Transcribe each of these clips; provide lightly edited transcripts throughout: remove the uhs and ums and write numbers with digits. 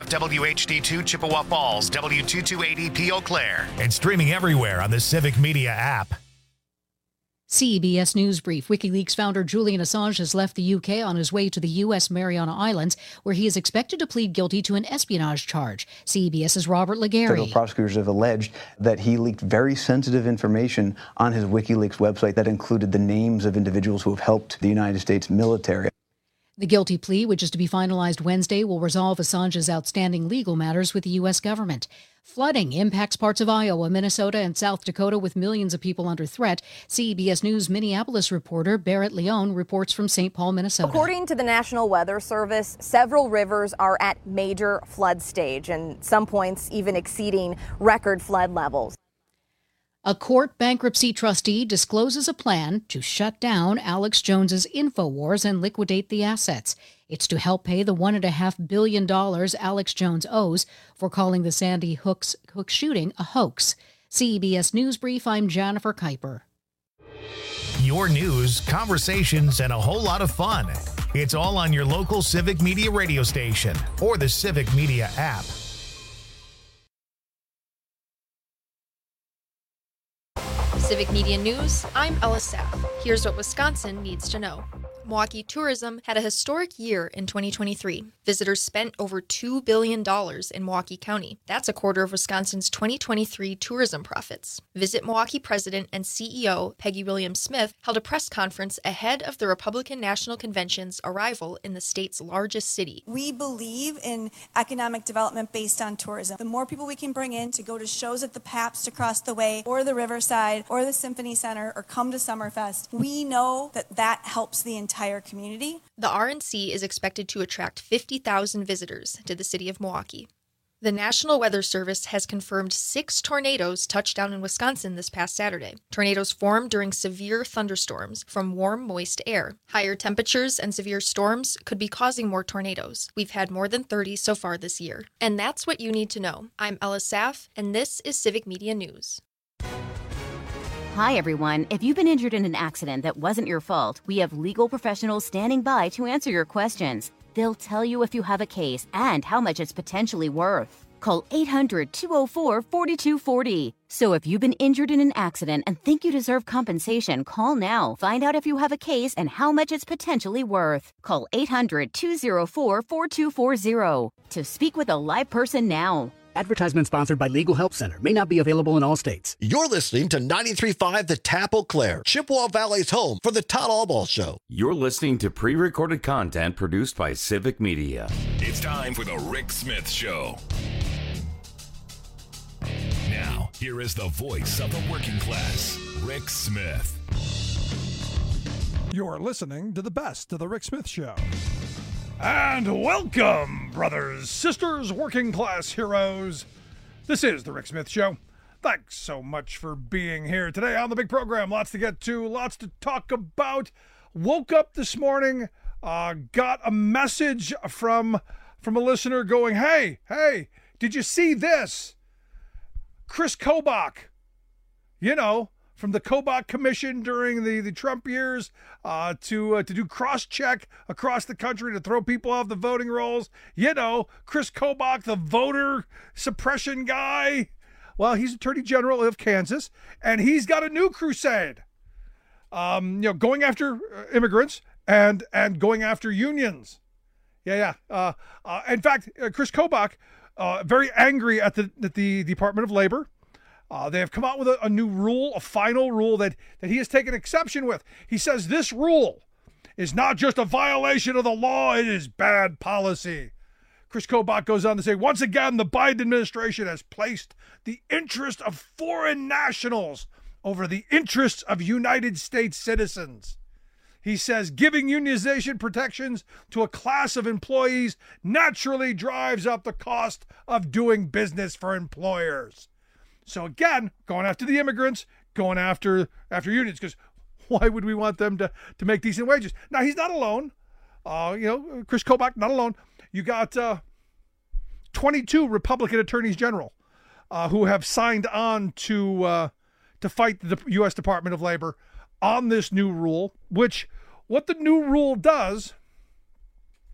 WHD2 Chippewa Falls, W2280P Eau Claire, and streaming everywhere on the Civic Media app. CBS News Brief. WikiLeaks founder Julian Assange has left the UK on his way to the U.S. Mariana Islands, where he is expected to plead guilty to an espionage charge. CBS's Robert Laguerre. Federal prosecutors have alleged that he leaked very sensitive information on his WikiLeaks website that included the names of individuals who have helped the United States military. The guilty plea, which is to be finalized Wednesday, will resolve Assange's outstanding legal matters with the U.S. government. Flooding impacts parts of Iowa, Minnesota, and South Dakota with millions of people under threat. CBS News Minneapolis reporter Barrett Leone reports from St. Paul, Minnesota. According to the National Weather Service, several rivers are at major flood stage, and some points even exceeding record flood levels. A court bankruptcy trustee discloses a plan to shut down Alex Jones's InfoWars and liquidate the assets. It's to help pay the $1.5 billion Alex Jones owes for calling the Sandy Hook shooting a hoax. CBS News Brief, I'm Jennifer Kuiper. Your news, conversations, and a whole lot of fun. It's all on your local Civic Media radio station or the Civic Media app. Civic Media News, I'm Ella Saff. Here's what Wisconsin needs to know. Milwaukee tourism had a historic year in 2023. Visitors spent over $2 billion in Milwaukee County. That's a quarter of Wisconsin's 2023 tourism profits. Visit Milwaukee President and CEO Peggy Williams-Smith held a press conference ahead of the Republican National Convention's arrival in the state's largest city. We believe in economic development based on tourism. The more people we can bring in to go to shows at the Pabst across the way, or the Riverside, or the Symphony Center, or come to Summerfest, we know that that helps the entire community. The RNC is expected to attract 50,000 visitors to the city of Milwaukee. The National Weather Service has confirmed 6 tornadoes touched down in Wisconsin this past Saturday. Tornadoes formed during severe thunderstorms from warm, moist air. Higher temperatures and severe storms could be causing more tornadoes. We've had more than 30 so far this year. And that's what you need to know. I'm Ella Saff, and this is Civic Media News. Hi, everyone. If you've been injured in an accident that wasn't your fault, we have legal professionals standing by to answer your questions. They'll tell you if you have a case and how much it's potentially worth. Call 800-204-4240. So if you've been injured in an accident and think you deserve compensation, call now. Find out if you have a case and how much it's potentially worth. Call 800-204-4240 to speak with a live person now. Advertisement sponsored by Legal Help Center. May not be available in all states. You're listening to 93.5 The Tap Eau Claire, Chippewa Valley's home for the Todd Allball Show. You're listening to pre-recorded content produced by Civic Media. It's time for the Rick Smith Show. Now, here is the voice of the working class, Rick Smith. You're listening to the best of the Rick Smith Show. And welcome, brothers, sisters, working class heroes. This is the Rick Smith Show. Thanks so much for being here today on the big program. Lots to get to, lots to talk about. Woke up this morning, got a message from a listener going, hey, did you see this? Chris Kobach, from the Kobach Commission during the Trump years to do cross-check across the country to throw people off the voting rolls. Chris Kobach, the voter suppression guy. Well, he's Attorney General of Kansas, and he's got a new crusade. Going after immigrants and going after unions. In fact, Chris Kobach, very angry at the Department of Labor. They have come out with a new rule, a final rule that he has taken exception with. He says this rule is not just a violation of the law, it is bad policy. Chris Kobach goes on to say, once again, the Biden administration has placed the interest of foreign nationals over the interests of United States citizens. He says giving unionization protections to a class of employees naturally drives up the cost of doing business for employers. So again, going after the immigrants, going after unions, because why would we want them to make decent wages? Now, he's not alone. Chris Kobach, not alone. You got 22 Republican attorneys general who have signed on to fight the U.S. Department of Labor on this new rule, which what the new rule does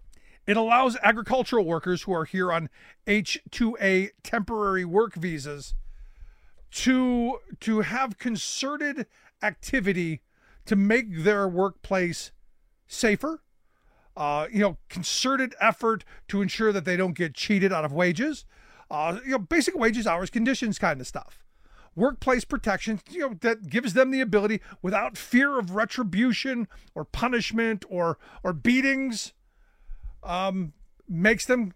It allows agricultural workers who are here on H-2A temporary work visas to have concerted activity to make their workplace safer, concerted effort to ensure that they don't get cheated out of wages, basic wages, hours, conditions kind of stuff. Workplace protection, that gives them the ability without fear of retribution or punishment or beatings, gives them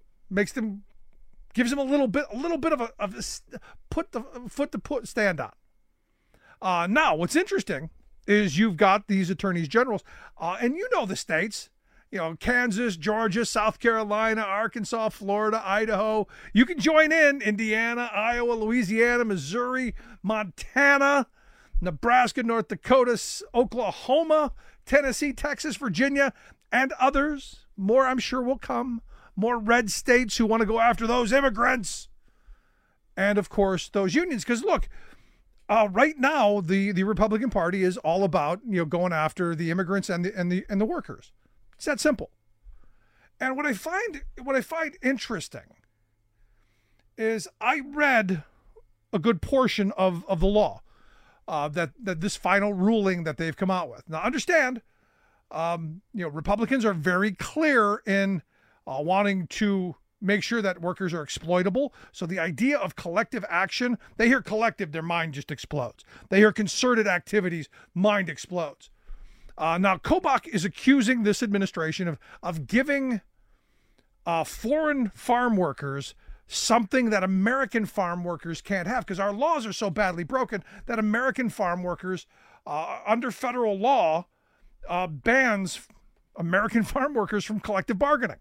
a little bit of a foot to stand on. Now, what's interesting is you've got these attorneys generals, and the states, Kansas, Georgia, South Carolina, Arkansas, Florida, Idaho. You can join in Indiana, Iowa, Louisiana, Missouri, Montana, Nebraska, North Dakota, Oklahoma, Tennessee, Texas, Virginia, and others. More, I'm sure, will come. More red states who want to go after those immigrants. And, of course, those unions. Because, look, right now, the Republican Party is all about, going after the immigrants and the workers. It's that simple. And what I find interesting is I read a good portion of the law, that this final ruling that they've come out with. Now, understand, Republicans are very clear in wanting to make sure that workers are exploitable. So the idea of collective action, they hear collective, their mind just explodes. They hear concerted activities, mind explodes. Now, Kobach is accusing this administration of giving foreign farm workers something that American farm workers can't have, because our laws are so badly broken that American farm workers, under federal law, bans American farm workers from collective bargaining.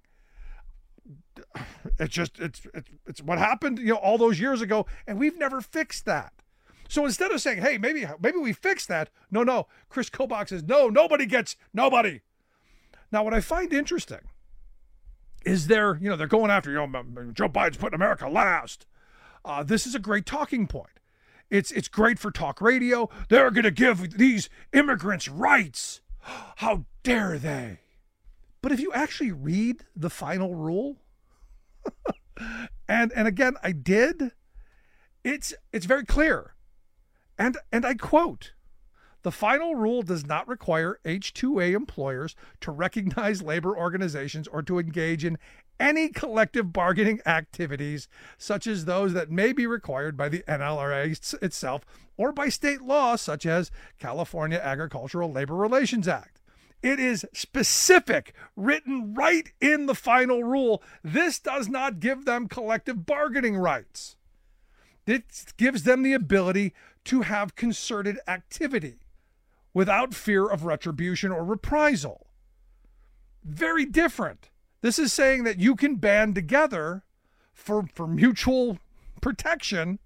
It's what happened, all those years ago, and we've never fixed that. So instead of saying, hey, maybe we fix that, no, Chris Kobach says, no, nobody gets nobody. Now, what I find interesting is they're going after, Joe Biden's putting America last. This is a great talking point. It's great for talk radio. They're going to give these immigrants rights. How dare they? But if you actually read the final rule, and again, I did, it's very clear. And I quote, the final rule does not require H-2A employers to recognize labor organizations or to engage in any collective bargaining activities, such as those that may be required by the NLRA itself or by state law, such as California Agricultural Labor Relations Act. It is specific, written right in the final rule. This does not give them collective bargaining rights. It gives them the ability to have concerted activity without fear of retribution or reprisal. Very different. This is saying that you can band together for mutual protection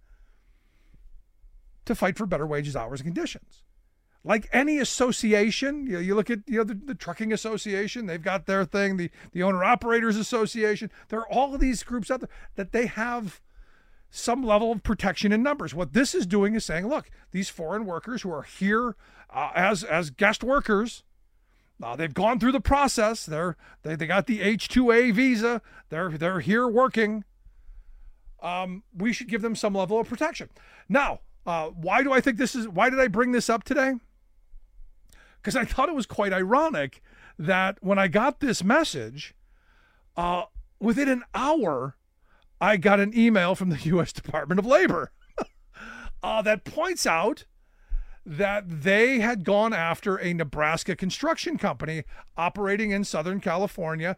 to fight for better wages, hours, and conditions. Like any association, you look at the Trucking Association, they've got their thing, the Owner-Operators Association. There are all of these groups out there that they have some level of protection in numbers. What this is doing is saying, look, these foreign workers who are here as guest workers, they've gone through the process. They got the H-2A visa. They're here working. We should give them some level of protection. Now, why did I bring this up today? Because I thought it was quite ironic that when I got this message, within an hour, I got an email from the U.S. Department of Labor that points out that they had gone after a Nebraska construction company operating in Southern California,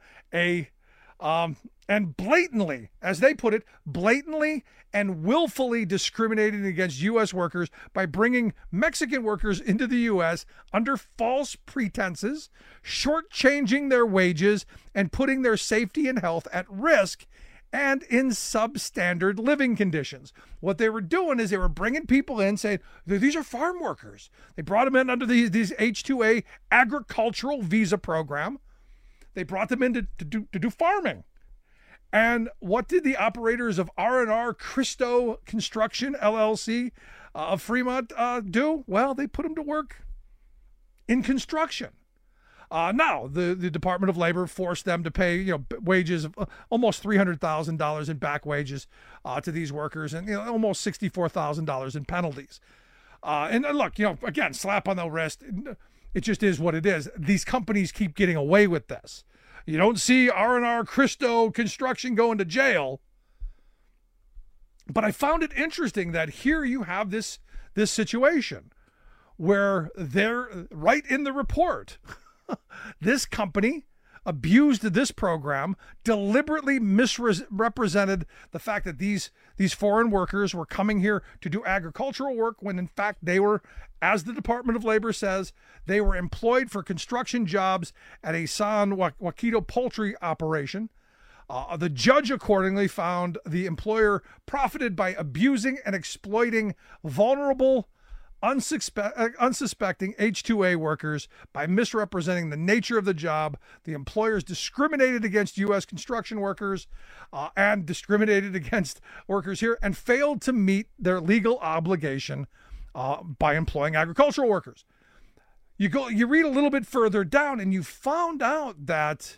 and blatantly, as they put it, blatantly and willfully discriminating against U.S. workers by bringing Mexican workers into the U.S. under false pretenses, shortchanging their wages, and putting their safety and health at risk, and in substandard living conditions. What they were doing is they were bringing people in saying, these are farm workers. They brought them in under these H-2A agricultural visa program. They brought them in to do farming. And what did the operators of R&R Christo Construction, LLC, of Fremont do? Well, they put them to work in construction. Now, the Department of Labor forced them to pay, wages of almost $300,000 in back wages to these workers, and almost $64,000 in penalties. And look, again, slap on the wrist. It just is what it is. These companies keep getting away with this. You don't see R&R Christo Construction going to jail. But I found it interesting that here you have this situation where they're right in the report. This company abused this program, deliberately misrepresented the fact that these foreign workers were coming here to do agricultural work when in fact they were, as the Department of Labor says, they were employed for construction jobs at a San Joaquito poultry operation. The judge accordingly found the employer profited by abusing and exploiting vulnerable, unsuspecting H-2A workers by misrepresenting the nature of the job. The employers discriminated against U.S. construction workers and discriminated against workers here and failed to meet their legal obligation by employing agricultural workers. You read a little bit further down and you found out that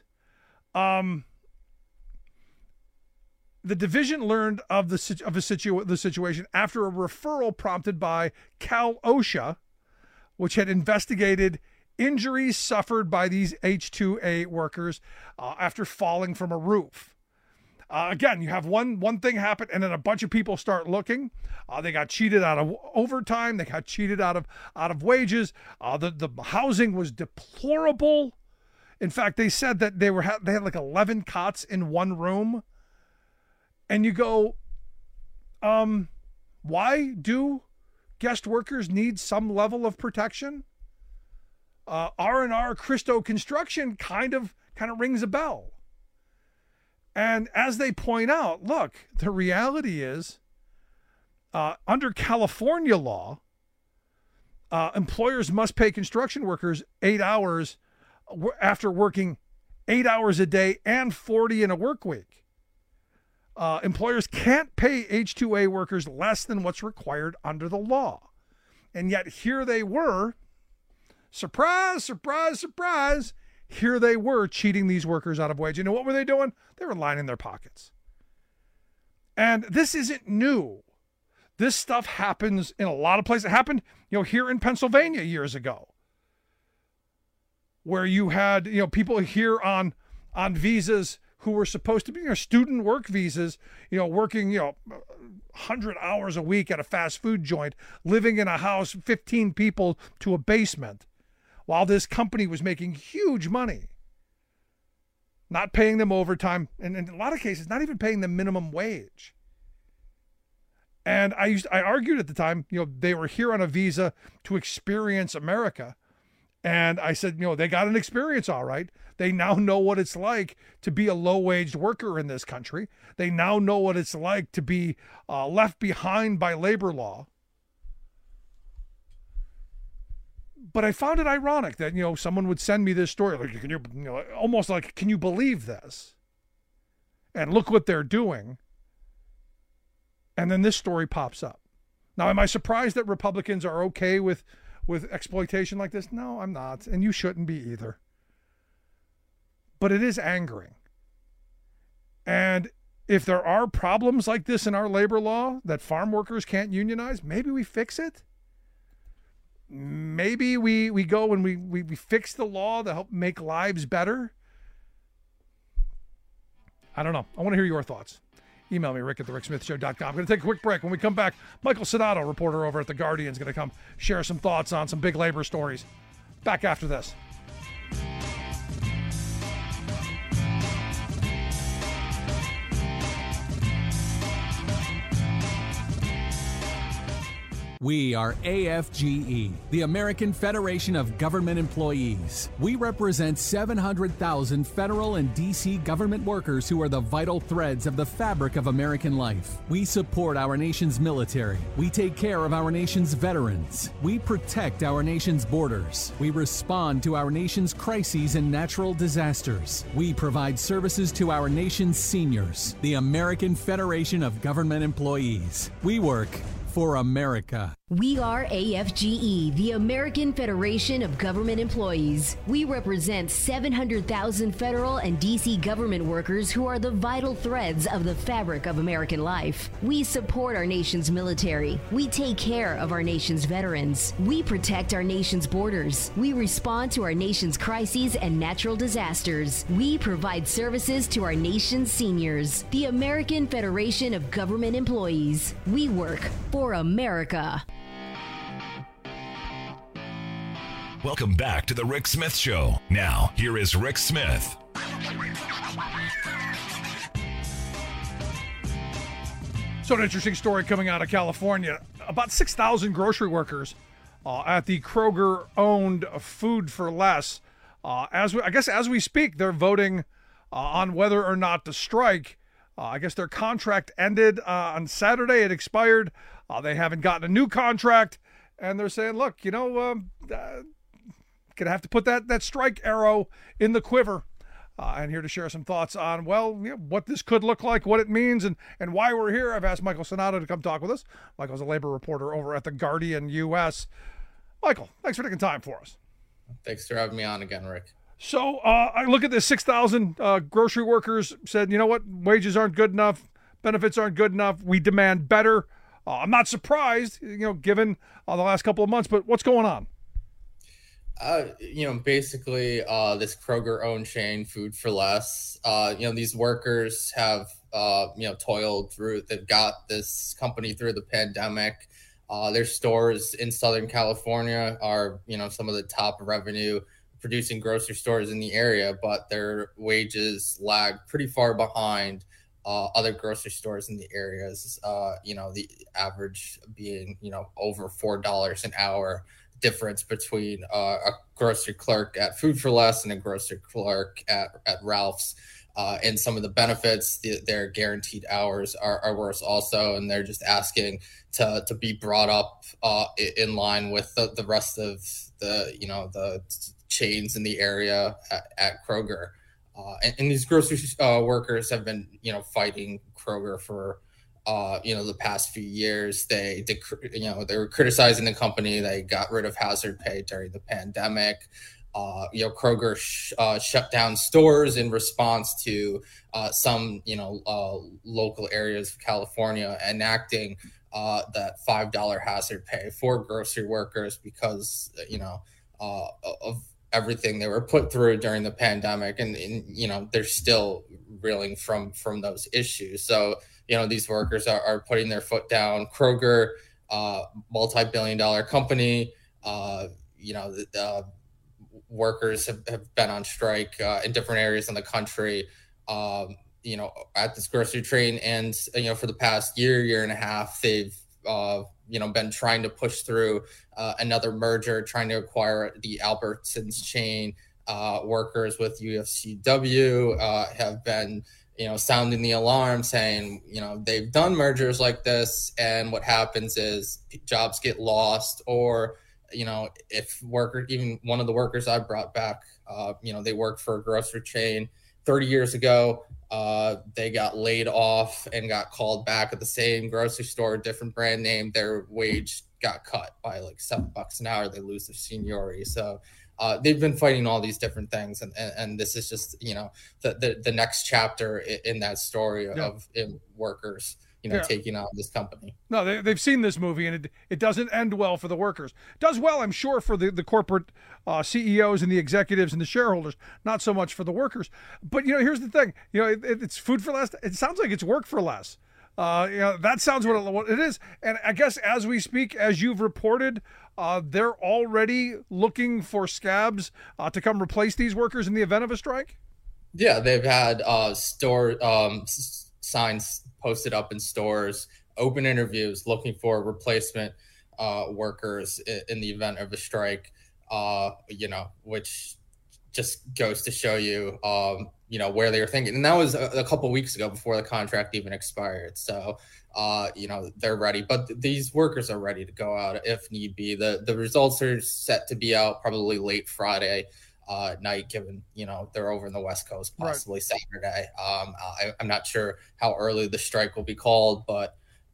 the division learned of the situation after a referral prompted by Cal OSHA, which had investigated injuries suffered by these H-2A workers after falling from a roof. Again, you have one thing happen, and then a bunch of people start looking. They got cheated out of overtime. They got cheated out of wages. The housing was deplorable. In fact, they said that they had like 11 cots in one room. And you go, why do guest workers need some level of protection? R&R Christo Construction kind of rings a bell. And as they point out, look, the reality is, under California law, employers must pay construction workers 8 hours after working 8 hours a day and 40 in a work week. Employers can't pay H-2A workers less than what's required under the law. And yet here they were, surprise, surprise, surprise, here they were cheating these workers out of wage. You know what were they doing? They were lining their pockets. And this isn't new. This stuff happens in a lot of places. It happened, here in Pennsylvania years ago, where you had, people here on visas who were supposed to be student work visas, working, 100 hours a week at a fast food joint, living in a house, 15 people to a basement, while this company was making huge money, not paying them overtime, and in a lot of cases, not even paying them minimum wage. And I argued at the time, they were here on a visa to experience America. And I said, they got an experience, all right. They now know what it's like to be a low-waged worker in this country. They now know what it's like to be left behind by labor law. But I found it ironic that, someone would send me this story, like, almost like, can you believe this? And look what they're doing. And then this story pops up. Now, am I surprised that Republicans are okay with exploitation like this? No, I'm not. And you shouldn't be either. But it is angering. And if there are problems like this in our labor law that farm workers can't unionize, maybe we fix it. Maybe we go and we fix the law to help make lives better. I don't know. I want to hear your thoughts. Email me, rick@thericksmithshow.com. I'm going to take a quick break. When we come back, Michael Sonato, reporter over at The Guardian, is going to come share some thoughts on some big labor stories. Back after this. We are AFGE, the American Federation of Government Employees. We represent 700,000 federal and D.C. government workers who are the vital threads of the fabric of American life. We support our nation's military. We take care of our nation's veterans. We protect our nation's borders. We respond to our nation's crises and natural disasters. We provide services to our nation's seniors. The American Federation of Government Employees. We work for America. We are AFGE, the American Federation of Government Employees. We represent 700,000 federal and D.C. government workers who are the vital threads of the fabric of American life. We support our nation's military. We take care of our nation's veterans. We protect our nation's borders. We respond to our nation's crises and natural disasters. We provide services to our nation's seniors. The American Federation of Government Employees. We work for America. Welcome back to the Rick Smith Show. Now, here is Rick Smith. So an interesting story coming out of California. About 6,000 grocery workers at the Kroger-owned Food for Less. As we speak, they're voting on whether or not to strike. I guess their contract ended on Saturday. It expired. They haven't gotten a new contract. And they're saying, look, gonna have to put that strike arrow in the quiver. And here to share some thoughts on, what this could look like, what it means, and why we're here. I've asked Michael Sonato to come talk with us. Michael's a labor reporter over at the Guardian U.S. Michael, thanks for taking time for us. Thanks for having me on again, Rick. So I look at this 6,000 grocery workers said, you know what, wages aren't good enough, benefits aren't good enough, we demand better. I'm not surprised, given the last couple of months, but what's going on? Basically, this Kroger-owned chain, Food for Less, these workers have, toiled through, they've got this company through the pandemic. Their stores in Southern California are, some of the top revenue producing grocery stores in the area, but their wages lag pretty far behind other grocery stores in the areas, the average being, over $4 an hour difference between a grocery clerk at Food for Less and a grocery clerk at Ralph's. And some of the benefits, their guaranteed hours are worse also. And they're just asking to be brought up in line with the rest of the chains in the area at Kroger. And these grocery workers have been, fighting Kroger for, the past few years. They were criticizing the company. They got rid of hazard pay during the pandemic. Kroger shut down stores in response to some, local areas of California enacting that $5 hazard pay for grocery workers because, of everything they were put through during the pandemic. And they're still reeling from those issues. So, these workers are putting their foot down. Kroger, multi-billion-dollar company, workers have been on strike in different areas in the country, at this grocery train. And, for the past year and a half, they've, been trying to push through another merger, trying to acquire the Albertsons chain. Workers with UFCW have been, sounding the alarm, saying, they've done mergers like this. And what happens is jobs get lost, or, if even one of the workers I brought back, they worked for a grocery chain 30 years ago. They got laid off and got called back at the same grocery store, different brand name. Their wage got cut by like $7 an hour. They lose their seniority. So they've been fighting all these different things. And this is just, the next chapter in that story of workers, taking on this company. No, they've seen this movie, and it doesn't end well for the workers. Does well, I'm sure, for the corporate CEOs and the executives and the shareholders, not so much for the workers. But, here's the thing. It's food for less. It sounds like it's work for less. That sounds what it is. And I guess as we speak, as you've reported, they're already looking for scabs to come replace these workers in the event of a strike? Yeah, they've had store signs posted up in stores, open interviews looking for replacement workers in the event of a strike, which just goes to show you, where they were thinking. And that was a couple of weeks ago before the contract even expired. So, they're ready. But these workers are ready to go out if need be. The results are set to be out probably late Friday night, given, they're over in the West Coast, possibly Saturday. I'm not sure how early the strike will be called, but,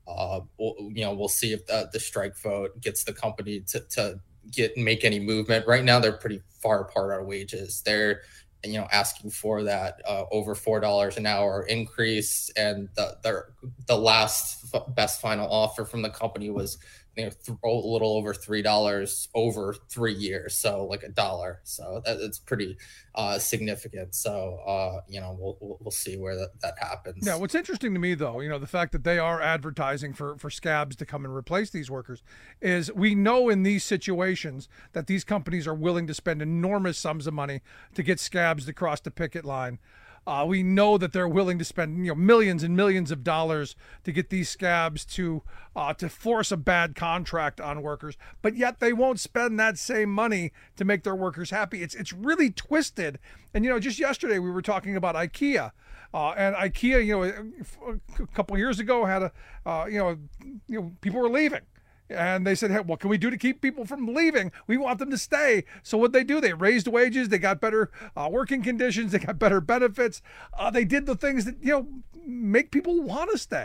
We'll see if the strike vote gets the company to make any movement. Right now, they're pretty far apart on wages. They're asking for that over $4 an hour increase, and the last best final offer from the company was a little over $3 over 3 years, so like $1. So it's pretty significant. So we'll see where that happens. Yeah, what's interesting to me though, the fact that they are advertising for scabs to come and replace these workers, is we know in these situations that these companies are willing to spend enormous sums of money to get scabs to cross the picket line. We know that they're willing to spend millions and millions of dollars to get these scabs to force a bad contract on workers, but yet they won't spend that same money to make their workers happy. It's really twisted. And just yesterday we were talking about IKEA, and IKEA a couple years ago had people were leaving. And they said, hey, what can we do to keep people from leaving? We want them to stay. So what they do, they raised wages. They got better working conditions. They got better benefits. They did the things that, make people want to stay.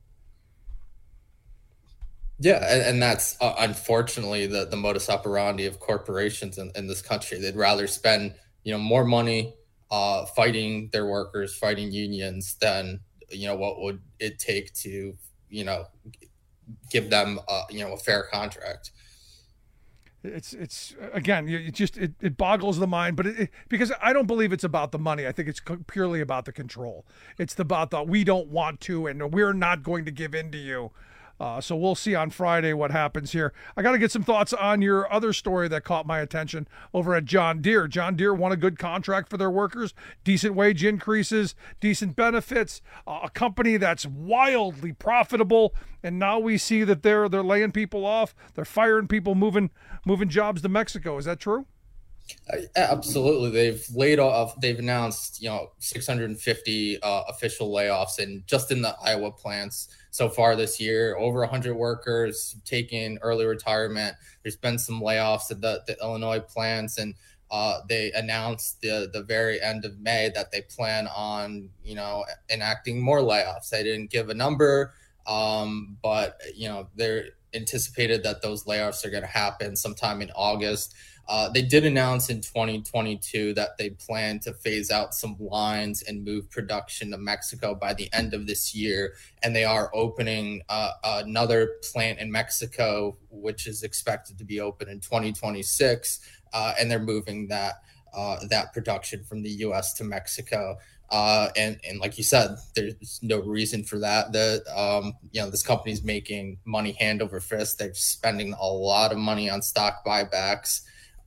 Yeah, and that's unfortunately the modus operandi of corporations in this country. They'd rather spend, more money fighting their workers, fighting unions, than, what would it take to, give them a fair contract. It's again, it boggles the mind, but because I don't believe it's about the money. I think it's purely about the control. It's about we don't want to, and we're not going to give in to you. So we'll see on Friday what happens here. I got to get some thoughts on your other story that caught my attention over at John Deere. John Deere won a good contract for their workers, decent wage increases, decent benefits, a company that's wildly profitable. And now we see that they're laying people off. They're firing people, moving jobs to Mexico. Is that true? Absolutely. They've announced 650 official layoffs, and just in the Iowa plants so far this year, over 100 workers taking early retirement. There's been some layoffs at the Illinois plants, and they announced the very end of May that they plan on enacting more layoffs. They didn't give a number, but they're anticipated that those layoffs are going to happen sometime in August. They did announce in 2022 that they plan to phase out some lines and move production to Mexico by the end of this year. And they are opening another plant in Mexico, which is expected to be open in 2026. And they're moving that production from the U.S. to Mexico. And like you said, there's no reason for that. This company's making money hand over fist. They're spending a lot of money on stock buybacks.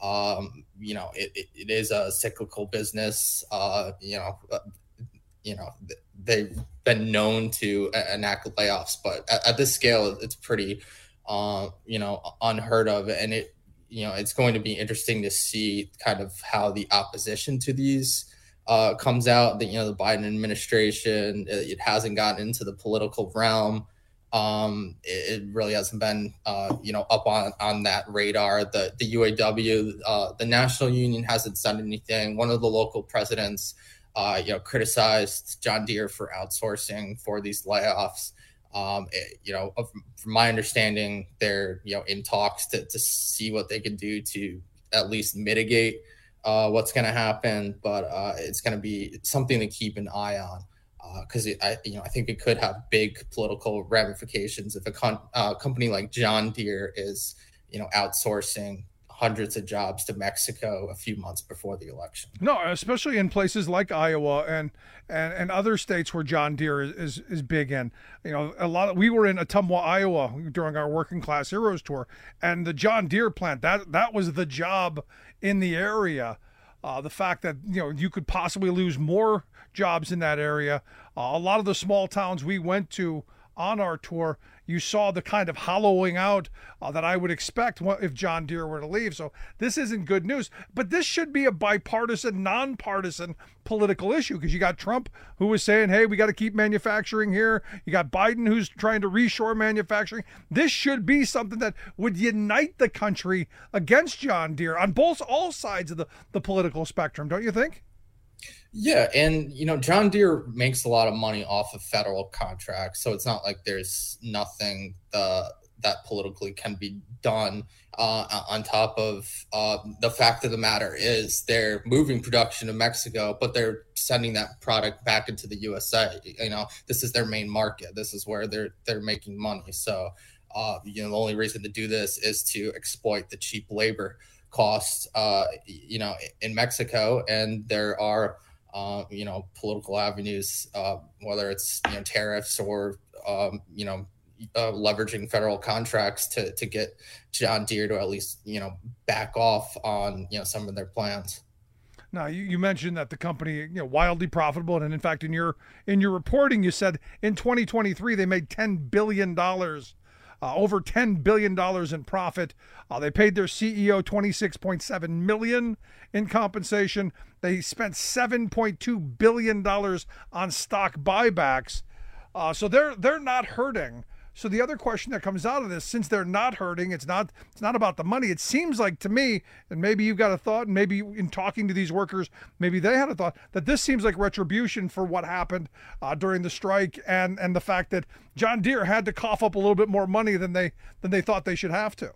It is a cyclical business. They've been known to enact layoffs, but at this scale, it's pretty, unheard of. And it's going to be interesting to see kind of how the opposition to these comes out. The Biden administration, it hasn't gotten into the political realm. It really hasn't been, up on that radar. The UAW, the national union hasn't done anything. One of the local presidents, criticized John Deere for outsourcing for these layoffs. From my understanding, they're, in talks to see what they can do to at least mitigate what's going to happen. But it's going to be something to keep an eye on. Because I think it could have big political ramifications if a company like John Deere is, outsourcing hundreds of jobs to Mexico a few months before the election. No, especially in places like Iowa and other states where John Deere is big in. We were in Ottumwa, Iowa during our Working Class Heroes tour, and the John Deere plant, that was the job in the area. The fact that you could possibly lose more jobs in that area. A lot of the small towns we went to on our tour, you saw the kind of hollowing out that I would expect if John Deere were to leave. So this isn't good news, but this should be a bipartisan, nonpartisan political issue, because you got Trump, who was saying, hey, we got to keep manufacturing here. You got Biden, who's trying to reshore manufacturing. This should be something that would unite the country against John Deere on all sides of the political spectrum, don't you think? Yeah, and John Deere makes a lot of money off of federal contracts, so it's not like there's nothing that politically can be done. On top of the fact of the matter is they're moving production to Mexico, but they're sending that product back into the USA. This is their main market. This is where they're making money. So the only reason to do this is to exploit the cheap labor costs in Mexico, and there are political avenues, whether it's tariffs or leveraging federal contracts to get John Deere to at least back off on some of their plans. Now, you mentioned that the company wildly profitable, and in fact in your reporting you said in 2023 they made $10 billion. Over $10 billion in profit. They paid their CEO $26.7 million in compensation. They spent $7.2 billion on stock buybacks. So they're not hurting. So the other question that comes out of this, since they're not hurting, it's not about the money. It seems like to me, and maybe you've got a thought, and maybe in talking to these workers, maybe they had a thought, that this seems like retribution for what happened during the strike and the fact that John Deere had to cough up a little bit more money than they thought they should have to.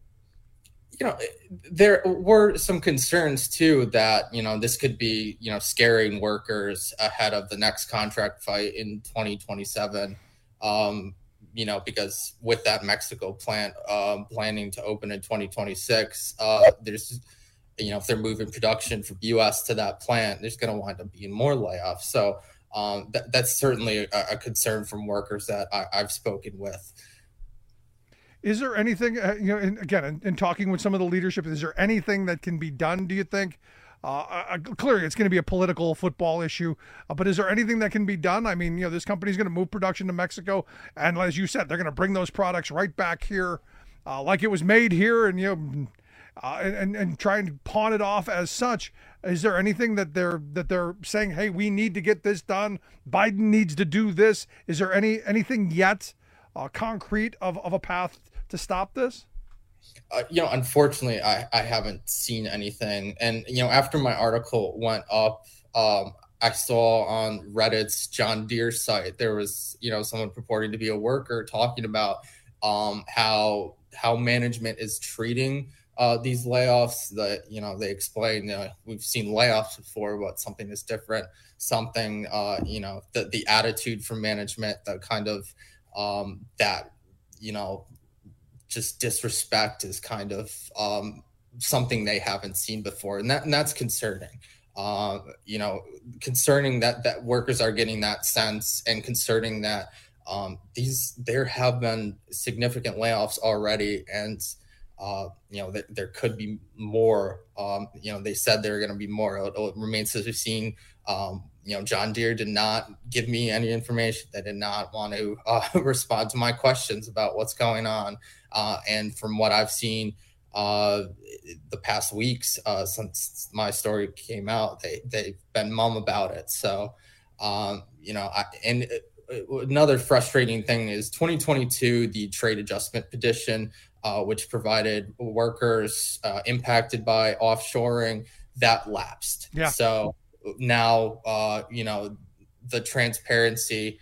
There were some concerns too that this could be scaring workers ahead of the next contract fight in 2027. Because with that Mexico plant planning to open in 2026, there's, if they're moving production from U.S. to that plant, there's going to wind up being more layoffs. So that's certainly a concern from workers that I've spoken with. Is there anything, in talking with some of the leadership, is there anything that can be done, do you think? Clearly, it's going to be a political football issue, but is there anything that can be done? I mean, this company's going to move production to Mexico, and as you said, they're going to bring those products right back here, like it was made here, and and try and pawn it off as such. Is there anything that they're saying, hey, we need to get this done? Biden needs to do this. Is there anything yet concrete of a path to stop this? Unfortunately, I haven't seen anything. And, after my article went up, I saw on Reddit's John Deere site, there was, someone purporting to be a worker talking about how management is treating these layoffs. That, they explain, we've seen layoffs before, but something is different. Something, the attitude from management, the kind of that, just disrespect is kind of something they haven't seen before. And that's concerning, concerning that workers are getting that sense, and concerning that there have been significant layoffs already. And, there could be more, they said there are going to be more. It remains to be seen. John Deere did not give me any information. They did not want to respond to my questions about what's going on. And from what I've seen the past weeks since my story came out, they've been mum about it. So, another frustrating thing is 2022, the trade adjustment petition, which provided workers impacted by offshoring, that lapsed. Yeah. So now, the transparency,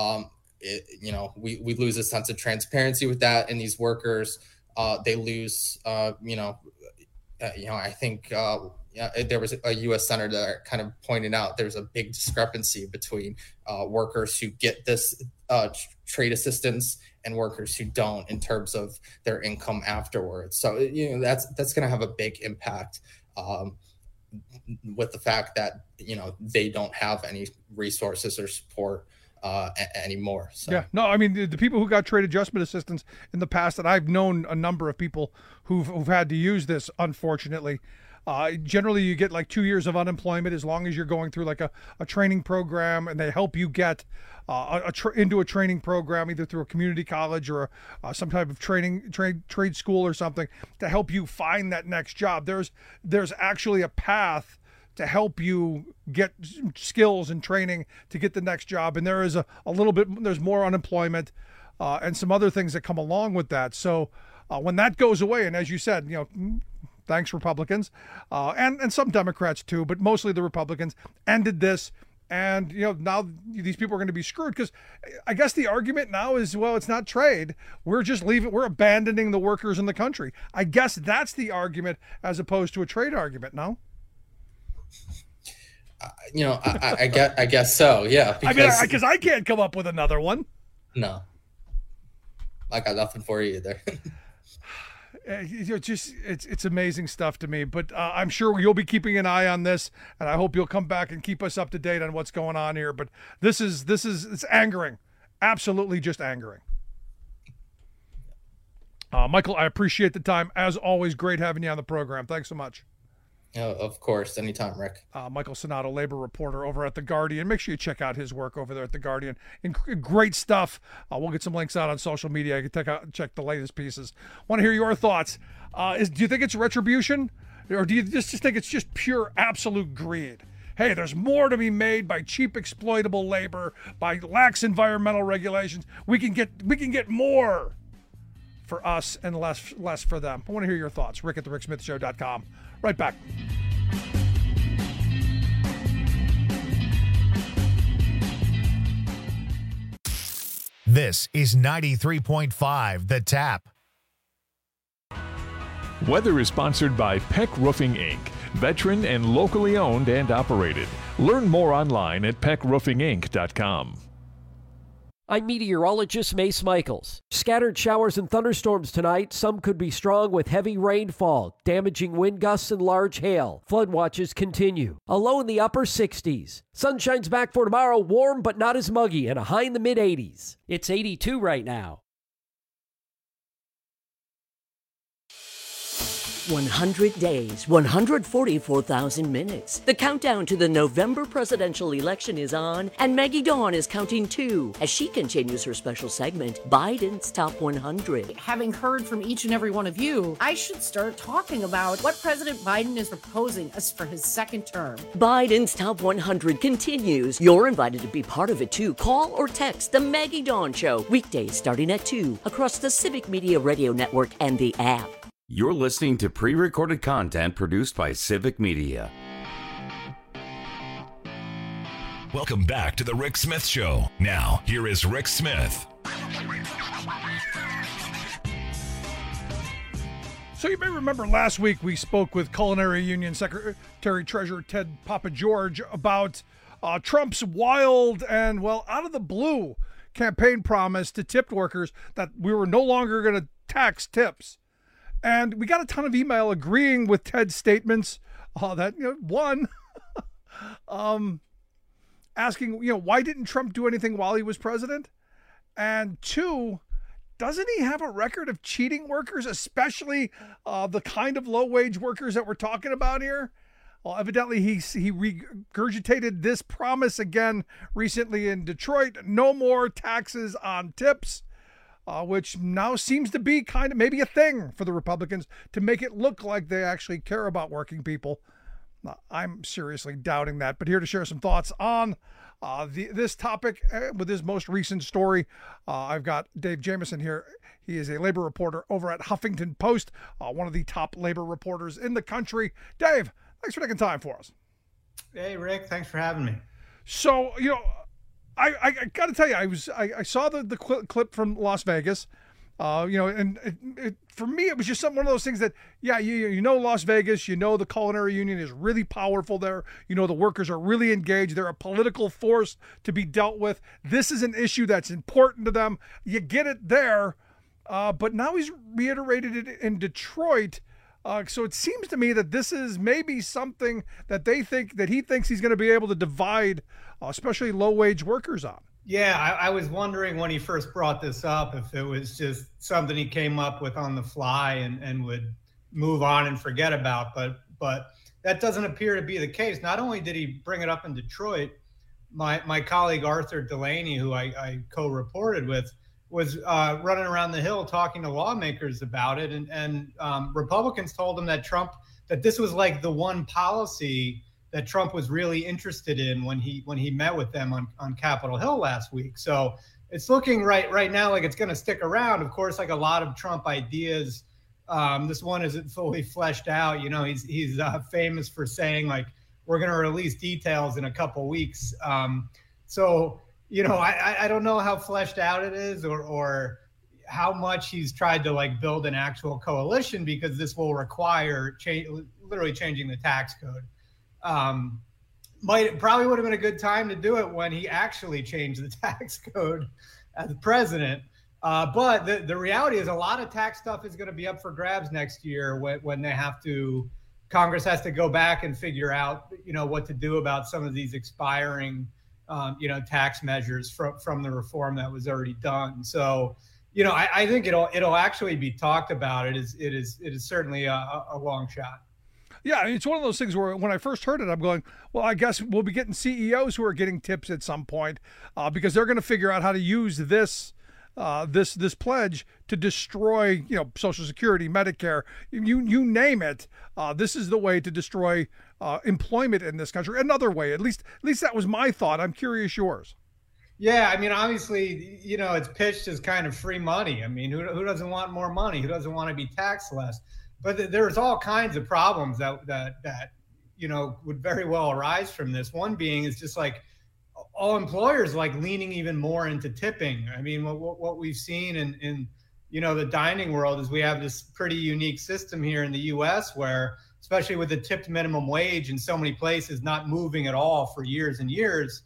we lose a sense of transparency with that, and these workers, they lose, I think there was a U.S. senator that kind of pointed out there's a big discrepancy between workers who get this trade assistance and workers who don't in terms of their income afterwards. So, that's going to have a big impact with the fact that, they don't have any resources or support anymore. So. Yeah, no, I mean, the people who got trade adjustment assistance in the past, that I've known a number of people who've had to use this, unfortunately. Generally, you get like 2 years of unemployment as long as you're going through like a training program, and they help you get into a training program, either through a community college or some type of trade school or something, to help you find that next job. There's actually a path to help you get skills and training to get the next job. And there is there's more unemployment and some other things that come along with that. So when that goes away, and as you said, thanks Republicans, and some Democrats too, but mostly the Republicans, ended this. And, now these people are going to be screwed because I guess the argument now is, well, it's not trade. We're just we're abandoning the workers in the country. I guess that's the argument as opposed to a trade argument, no? I guess so, yeah. Because I can't come up with another one. No. I got nothing for you either. It's amazing stuff to me, but I'm sure you'll be keeping an eye on this, and I hope you'll come back and keep us up to date on what's going on here. But it's angering, absolutely just angering. Michael, I appreciate the time as always. Great having you on the program. Thanks so much. Of course, anytime, Rick. Michael Sonato, labor reporter over at The Guardian. Make sure you check out his work over there at The Guardian. Great stuff. We'll get some links out on social media. You can check the latest pieces. Want to hear your thoughts. Do you think it's retribution? Or do you just think it's just pure, absolute greed? Hey, there's more to be made by cheap, exploitable labor, by lax environmental regulations. We can get more for us and less for them. I want to hear your thoughts. Rick at thericksmithshow.com. Right back. This is 93.5 The Tap. Weather is sponsored by Peck Roofing, Inc., veteran and locally owned and operated. Learn more online at peckroofinginc.com. I'm meteorologist Mace Michaels. Scattered showers and thunderstorms tonight. Some could be strong with heavy rainfall, damaging wind gusts and large hail. Flood watches continue. A low in the upper 60s. Sunshine's back for tomorrow, warm but not as muggy, and a high in the mid-80s. It's 82 right now. 100 days, 144,000 minutes. The countdown to the November presidential election is on, and Maggie Dawn is counting too as she continues her special segment, Biden's Top 100. Having heard from each and every one of you, I should start talking about what President Biden is proposing us for his second term. Biden's Top 100 continues. You're invited to be part of it too. Call or text The Maggie Dawn Show, weekdays starting at 2 across the Civic Media Radio Network and the app. You're listening to pre-recorded content produced by Civic Media. Welcome back to the Rick Smith Show. Now, here is Rick Smith. So you may remember last week we spoke with Culinary Union Secretary Treasurer Ted Papageorge about Trump's wild and, well, out of the blue campaign promise to tipped workers that we were no longer going to tax tips. And we got a ton of email agreeing with Ted's statements that, one, asking, why didn't Trump do anything while he was president? And two, doesn't he have a record of cheating workers, especially the kind of low-wage workers that we're talking about here? Well, evidently he regurgitated this promise again recently in Detroit, no more taxes on tips. Which now seems to be kind of maybe a thing for the Republicans to make it look like they actually care about working people. I'm seriously doubting that. But here to share some thoughts on this topic with his most recent story, I've got Dave Jamieson here. He is a labor reporter over at Huffington Post, one of the top labor reporters in the country. Dave, thanks for taking time for us. Hey, Rick, thanks for having me. So, I got to tell you, I saw the clip from Las Vegas, and for me, it was just one of those things that, Las Vegas, the Culinary Union is really powerful there. The workers are really engaged. They're a political force to be dealt with. This is an issue that's important to them. You get it there, but now he's reiterated it in Detroit. So it seems to me that this is maybe something that he thinks he's going to be able to divide, especially low-wage workers on. Yeah, I was wondering when he first brought this up if it was just something he came up with on the fly and would move on and forget about. But that doesn't appear to be the case. Not only did he bring it up in Detroit, my colleague Arthur Delaney, who I co-reported with, was running around the Hill talking to lawmakers about it. And Republicans told him that this was like the one policy that Trump was really interested in when he met with them on Capitol Hill last week. So it's looking right now like it's going to stick around. Of course, like a lot of Trump ideas, This one isn't fully fleshed out. You know, he's famous for saying, like, we're going to release details in a couple weeks. So, you know, I don't know how fleshed out it is or how much he's tried to, like, build an actual coalition, because this will require literally changing the tax code. Probably would have been a good time to do it when he actually changed the tax code as president. But the reality is a lot of tax stuff is going to be up for grabs next year when they have to, Congress has to go back and figure out, you know, what to do about some of these expiring, you know, tax measures from the reform that was already done. So, you know, I think it'll actually be talked about. It is certainly a long shot. Yeah, it's one of those things where when I first heard it, I'm going, well, I guess we'll be getting CEOs who are getting tips at some point because they're going to figure out how to use this pledge to destroy, you know, Social Security, Medicare, you name it. This is the way to destroy employment in this country. Another way, at least that was my thought. I'm curious yours. Yeah, I mean, obviously, you know, it's pitched as kind of free money. I mean, who doesn't want more money? Who doesn't want to be taxed less? But there's all kinds of problems that you know would very well arise from this. One being is just like all employers like leaning even more into tipping. I mean, what we've seen in you know the dining world is we have this pretty unique system here in the U.S. where, especially with the tipped minimum wage in so many places not moving at all for years and years,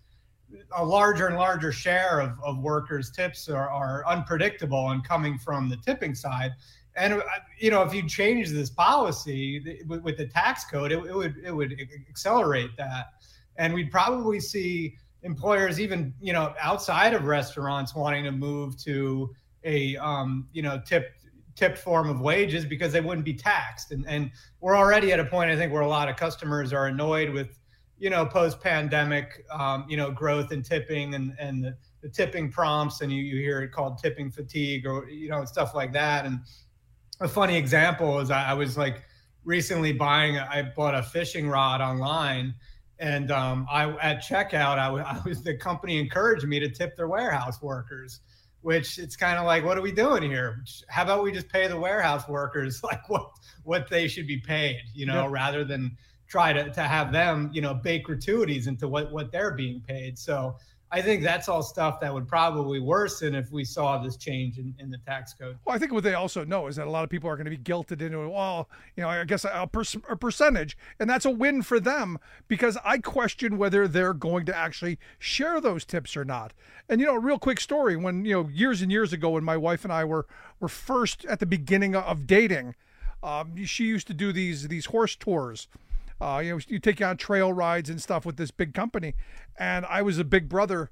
a larger and larger share of workers' tips are unpredictable and coming from the tipping side. And, you know, if you change this policy with the tax code, it would accelerate that. And we'd probably see employers even, you know, outside of restaurants wanting to move to a, you know, tipped form of wages because they wouldn't be taxed. And we're already at a point, I think, where a lot of customers are annoyed with, you know, post-pandemic, you know, growth in tipping and the tipping prompts, and you hear it called tipping fatigue or, you know, stuff like that. And a funny example is I was like recently I bought a fishing rod online, and at checkout, the company encouraged me to tip their warehouse workers, which it's kind of like, what are we doing here? How about we just pay the warehouse workers like what they should be paid, you know, rather than try to have them, you know, bake gratuities into what they're being paid. So I think that's all stuff that would probably worsen if we saw this change in the tax code. Well, I think what they also know is that a lot of people are going to be guilted into, well, you know, I guess a percentage, and that's a win for them because I question whether they're going to actually share those tips or not. And, you know, a real quick story, when, you know, years and years ago when my wife and I were first at the beginning of dating, she used to do these horse tours. You know, you take you on trail rides and stuff with this big company. And I was a big brother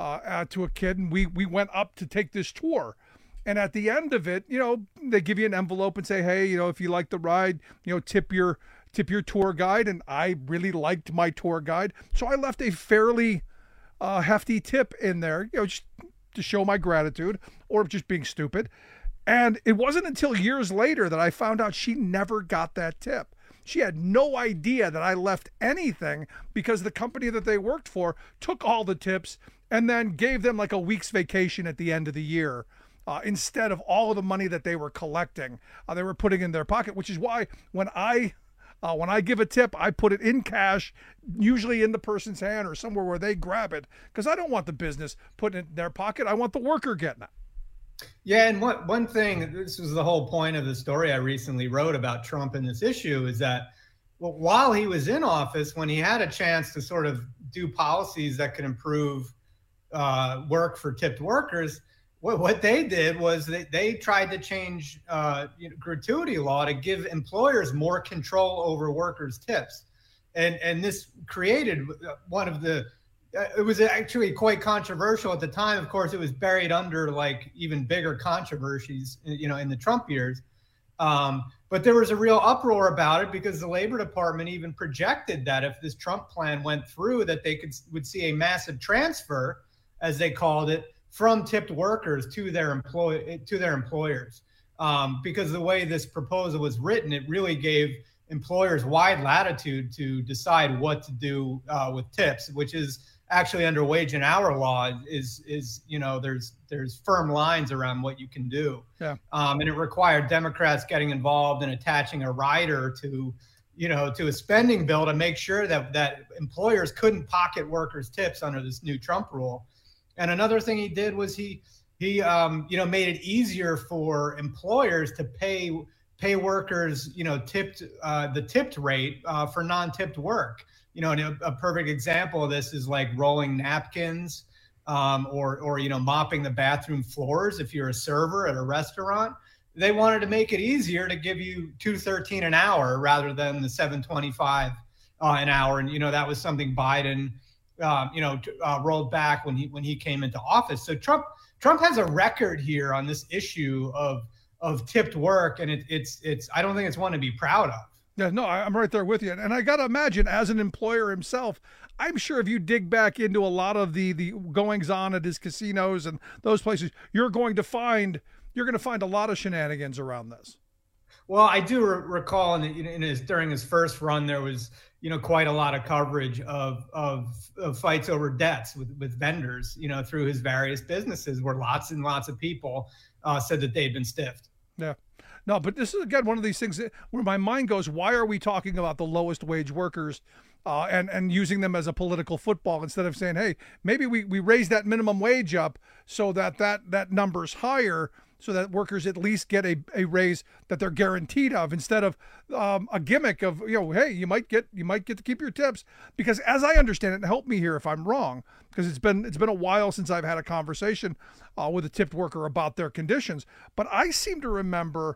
to a kid, and we went up to take this tour. And at the end of it, you know, they give you an envelope and say, hey, you know, if you like the ride, you know, tip your tour guide. And I really liked my tour guide. So I left a fairly hefty tip in there, you know, just to show my gratitude or just being stupid. And it wasn't until years later that I found out she never got that tip. She had no idea that I left anything because the company that they worked for took all the tips and then gave them like a week's vacation at the end of the year instead of all of the money that they were collecting. They were putting in their pocket, which is why when I give a tip, I put it in cash, usually in the person's hand or somewhere where they grab it, because I don't want the business putting it in their pocket. I want the worker getting it. Yeah, and one thing, this was the whole point of the story I recently wrote about Trump and this issue, is that while he was in office, when he had a chance to sort of do policies that could improve work for tipped workers, what they did was they tried to change gratuity law to give employers more control over workers' tips. And this created one of the it was actually quite controversial at the time. Of course, it was buried under like even bigger controversies, you know, in the Trump years. But there was a real uproar about it because the Labor Department even projected that if this Trump plan went through, that they would see a massive transfer, as they called it, from tipped workers to their employers. Because the way this proposal was written, it really gave employers wide latitude to decide what to do with tips, which is actually under wage and hour law is there's firm lines around what you can do. Yeah. And it required Democrats getting involved and attaching a rider to a spending bill to make sure that employers couldn't pocket workers' tips under this new Trump rule. And another thing he did was he made it easier for employers to pay workers, the tipped rate for non-tipped work. And a perfect example of this is like rolling napkins or mopping the bathroom floors if you're a server at a restaurant. They wanted to make it easier to give you $2.13 an hour rather than the $7.25 an hour. And, that was something Biden, rolled back when he came into office. So Trump has a record here on this issue of tipped work. And it's I don't think it's one to be proud of. Yeah, no, I'm right there with you. And I got to imagine, as an employer himself, I'm sure if you dig back into a lot of the goings on at his casinos and those places, you're going to find a lot of shenanigans around this. Well, I do recall during his first run, there was, quite a lot of coverage of fights over debts with vendors, through his various businesses where lots and lots of people said that they'd been stiffed. Yeah. No, but this is, again, one of these things where my mind goes, why are we talking about the lowest wage workers and using them as a political football instead of saying, hey, maybe we raise that minimum wage up so that number's higher, so that workers at least get a raise that they're guaranteed of, instead of a gimmick of, hey, you might get to keep your tips. Because as I understand it, and help me here if I'm wrong, because it's been a while since I've had a conversation with a tipped worker about their conditions, but I seem to remember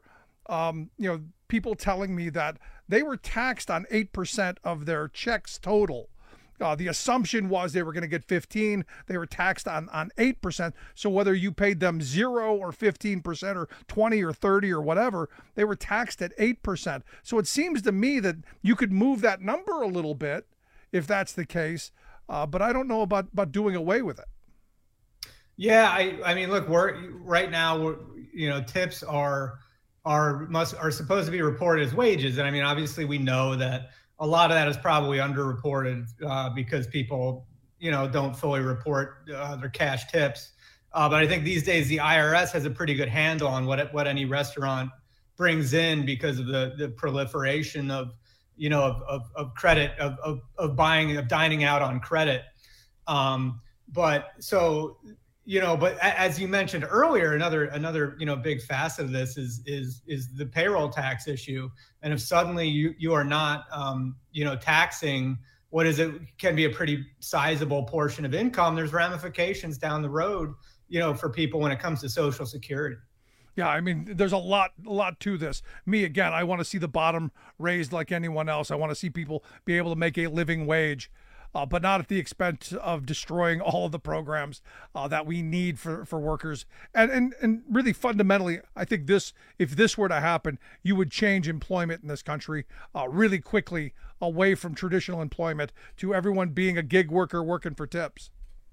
people telling me that they were taxed on 8% of their checks total. The assumption was they were going to get 15. They were taxed on 8%. So whether you paid them 0 or 15% or 20 or 30 or whatever, they were taxed at 8%. So it seems to me that you could move that number a little bit if that's the case. But I don't know about doing away with it. Yeah, I mean, look, right now, tips are supposed to be reported as wages. And I mean, obviously we know that a lot of that is probably underreported because people, don't fully report their cash tips. But I think these days the IRS has a pretty good handle on what any restaurant brings in because of the proliferation of credit, of dining out on credit. But as you mentioned earlier, another big facet of this is the payroll tax issue. And if suddenly you are not taxing can be a pretty sizable portion of income, there's ramifications down the road, for people when it comes to Social Security. Yeah, I mean, there's a lot to this. Me, again, I want to see the bottom raised like anyone else. I want to see people be able to make a living wage. But not at the expense of destroying all of the programs that we need for workers. And really fundamentally, I think if this were to happen, you would change employment in this country really quickly away from traditional employment to everyone being a gig worker working for tips.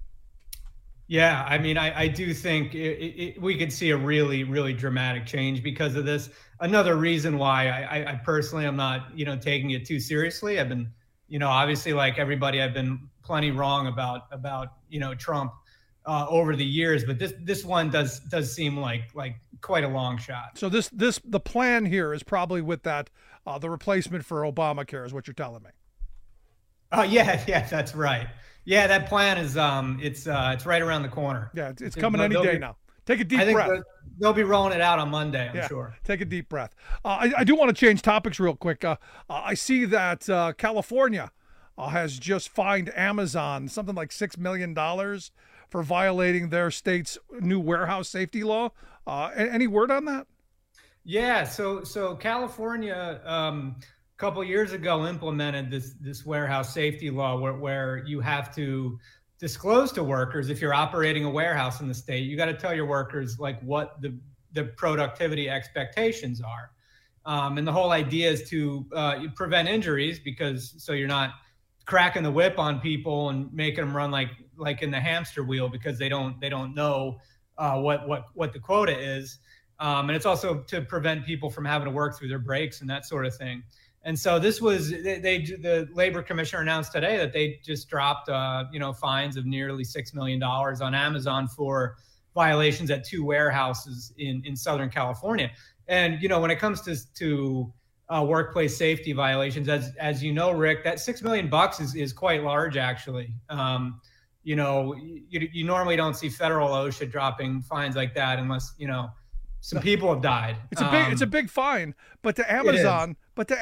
Yeah, I mean, I do think we could see a really, really dramatic change because of this. Another reason why I personally am not, taking it too seriously. I've been obviously, like everybody, I've been plenty wrong about Trump over the years, but this one does seem like quite a long shot. So the plan here is probably with that the replacement for Obamacare is what you're telling me. Oh yeah, that's right. Yeah, that plan is it's right around the corner. Yeah, it's coming any day now. Take a deep breath. They'll be rolling it out on Monday, I'm sure. Take a deep breath. I do want to change topics real quick. I see that California has just fined Amazon something like $6 million for violating their state's new warehouse safety law. Any word on that? Yeah, so California a couple years ago implemented this warehouse safety law where you have to disclose to workers if you're operating a warehouse in the state. You got to tell your workers what the productivity expectations are, and the whole idea is to prevent injuries so you're not cracking the whip on people and making them run like in the hamster wheel because they don't know what the quota is, and it's also to prevent people from having to work through their breaks and that sort of thing. And so this was, the labor commissioner announced today that they just dropped, fines of nearly $6 million on Amazon for violations at 2 warehouses in Southern California. And, when it comes to workplace safety violations, as you know, Rick, that $6 million is quite large, actually. You normally don't see federal OSHA dropping fines like that unless, some people have died. It's a big fine, but to Amazon,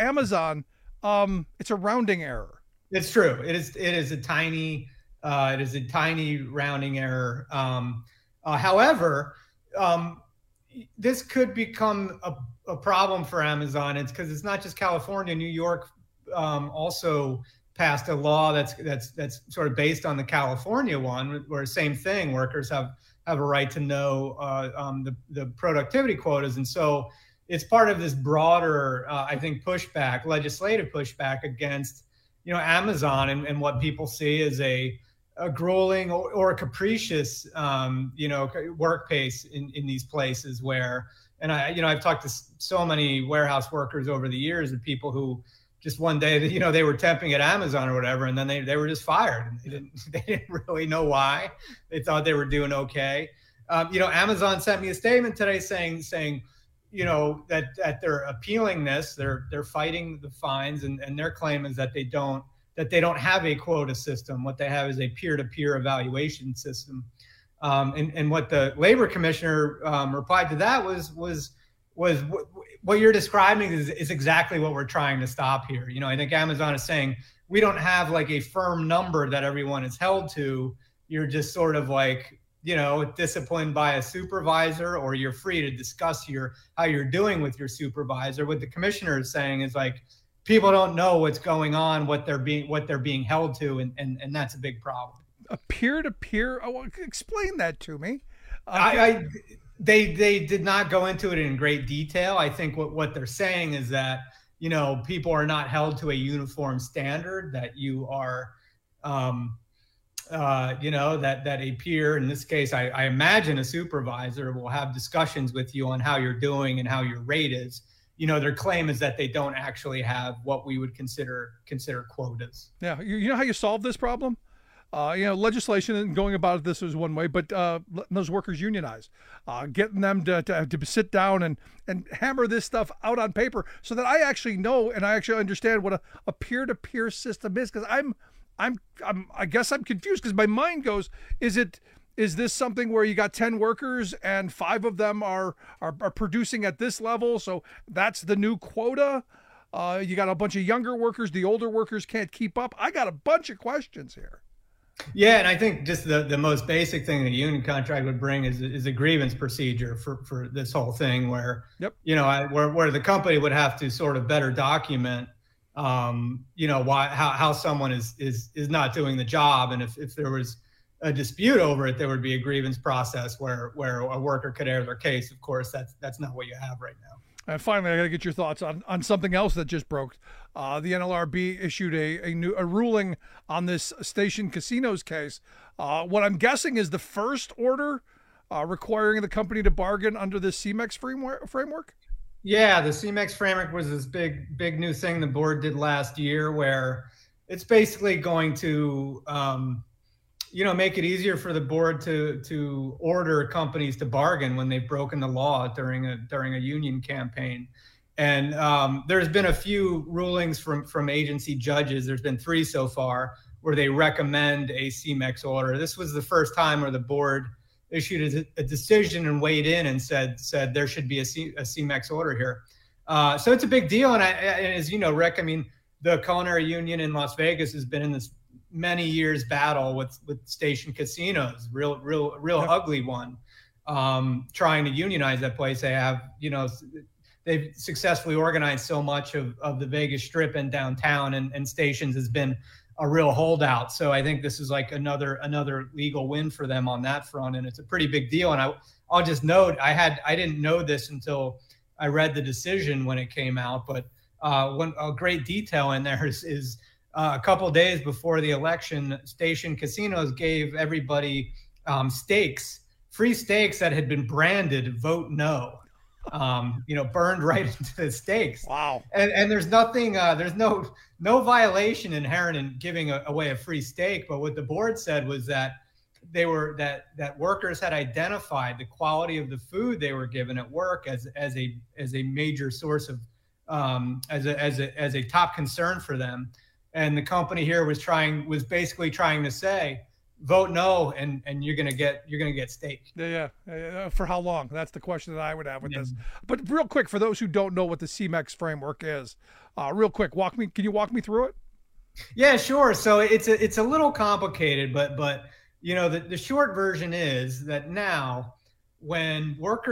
it's a rounding error. It's true. It is a tiny rounding error. However, this could become a problem for Amazon. It's because it's not just California. New York also passed a law that's sort of based on the California one, where same thing, workers have a right to know the productivity quotas. And so it's part of this broader, I think, legislative pushback against, Amazon and what people see as a grueling or a capricious, work pace in these places where, and I've talked to so many warehouse workers over the years of people who just one day, they were temping at Amazon or whatever, and then they were just fired. They didn't really know why. They thought they were doing okay. Amazon sent me a statement today saying that they're appealing this. They're fighting the fines, and their claim is that they don't have a quota system. What they have is a peer-to-peer evaluation system. And what the labor commissioner replied to that was what you're describing is exactly what we're trying to stop here. I think Amazon is saying we don't have like a firm number that everyone is held to. You're just sort of like, disciplined by a supervisor, or you're free to discuss how you're doing with your supervisor. What the commissioner is saying is like, people don't know what's going on, what they're being held to, and that's a big problem. A peer-to-peer? Oh, explain that to me. They did not go into it in great detail. I think what they're saying is that, people are not held to a uniform standard, that you are, that a peer, in this case, I imagine a supervisor will have discussions with you on how you're doing and how your rate is. Their claim is that they don't actually have what we would consider quotas. Yeah. You know how you solve this problem? Legislation and going about this is one way, but letting those workers unionize, getting them to sit down and hammer this stuff out on paper so that I actually know and I actually understand what a peer-to-peer system is. Because I guess I'm confused, because my mind goes, is this something where you got 10 workers and 5 of them are producing at this level, so that's the new quota? You got a bunch of younger workers, the older workers can't keep up. I got a bunch of questions here. Yeah, and I think just the most basic thing the union contract would bring is a grievance procedure for this whole thing, where where the company would have to sort of better document how someone is not doing the job, and if there was a dispute over it, there would be a grievance process where a worker could air their case. Of course, that's not what you have right now. And finally, I got to get your thoughts on something else that just broke. The NLRB issued a ruling on this Station Casinos case. What I'm guessing is the first order requiring the company to bargain under the CMEX framework? Yeah, the CMEX framework was this big new thing the board did last year, where it's basically going to make it easier for the board to order companies to bargain when they've broken the law during a union campaign. And there's been a few rulings from agency judges. There's been 3 so far where they recommend a CMEX order. This was the first time where the board issued a decision and weighed in and said there should be a CMEX order here. So it's a big deal. And as you know, Rick, I mean, the culinary union in Las Vegas has been in this many years battle with Station Casinos, real ugly one, trying to unionize that place. They have, they've successfully organized so much of the Vegas Strip and downtown, and Stations has been a real holdout. So I think this is like another legal win for them on that front, and it's a pretty big deal. And I'll just note, I didn't know this until I read the decision when it came out, but a great detail in there is a couple days before the election, Station Casinos gave everybody free steaks that had been branded "Vote No." burned right into the steaks. Wow. And there's nothing, there's no violation inherent in giving away a free steak. But what the board said was that that workers had identified the quality of the food they were given at work as a major source of as a top concern for them. And the company here was basically trying to say, vote no, and you're gonna get steak. Yeah. For how long? That's the question that I would have with this. But real quick, for those who don't know what the CEMEX framework is, real quick, can you walk me through it? Yeah, sure. So it's a little complicated, but the short version is that now when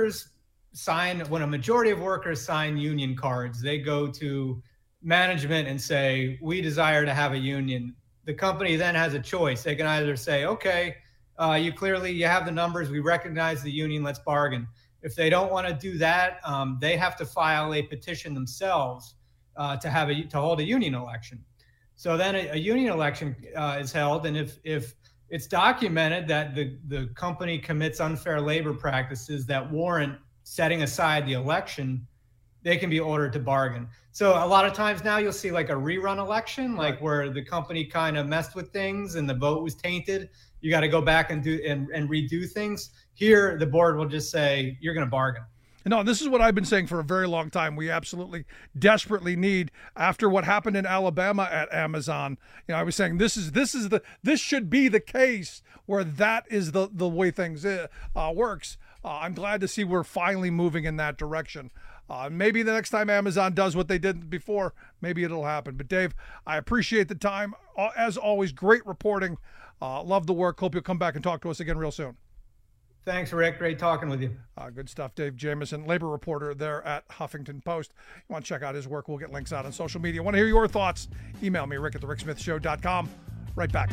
a majority of workers sign union cards, they go to management and say, we desire to have a union. The company then has a choice. They can either say, okay, you have the numbers, we recognize the union, let's bargain. If they don't want to do that, they have to file a petition themselves to hold a union election. So then a union election is held, and if it's documented that the company commits unfair labor practices that warrant setting aside the election, they can be ordered to bargain. So a lot of times now you'll see like a rerun election, like where the company kind of messed with things and the vote was tainted. You got to go back and redo things. Here, the board will just say, you're going to bargain. No, this is what I've been saying for a very long time. We absolutely, desperately need, after what happened in Alabama at Amazon. I was saying this should be the case where that is the way things works. I'm glad to see we're finally moving in that direction. Maybe the next time Amazon does what they did before, maybe it'll happen. But Dave, I appreciate the time. As always, great reporting. Love the work. Hope you'll come back and talk to us again real soon. Thanks, Rick. Great talking with you. Good stuff. Dave Jamieson, labor reporter there at Huffington Post. You want to check out his work, we'll get links out on social media. Want to hear your thoughts? Email me, rick@thericksmithshow.com. Right back.